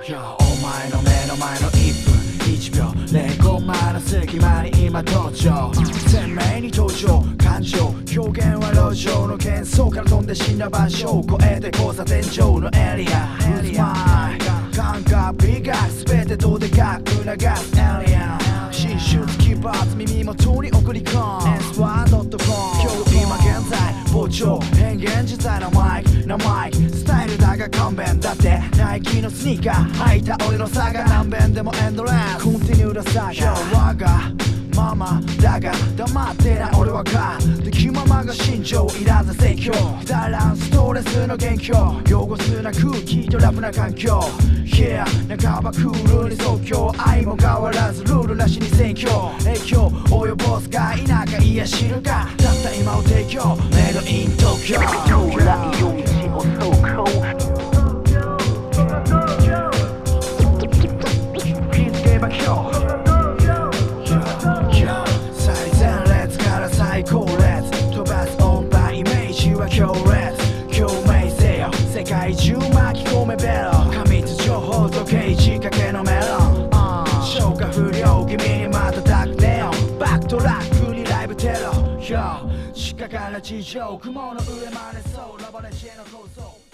お前の目の前の1分1秒0コンマの隙間に今登場鮮明に登場感情表現は路上の喧騒から飛んで死んだ場所を越えて交差点上のエリア感覚美学全てどでかく流すエリア新種奇抜耳元に送り込む S1.com 今日今現在膨張変幻自在なマイクなマイクスタイルだが勘弁だってナイキのスニーカー履いた俺の差が何遍でもエンドレスコンティニューなサガ我がままだが黙ってない俺はかで気ままが心情いらず盛況くだらんストレスの元凶汚すな空気とラフな環境 Yeah 半ばクールに即興愛も変わらずルールなしに選挙影響及ぼすか否かいや知るかたった今を提供メイドイン東京将来より地を走行気づけば今日最高列飛ばす音波イメージは強烈共鳴せよ世界中巻き込めベロ過密情報と刑事かけのメロン消化不良気味に瞬くネオンバックトラックにライブテロ地下から地上雲の上までそうラボレジェの構想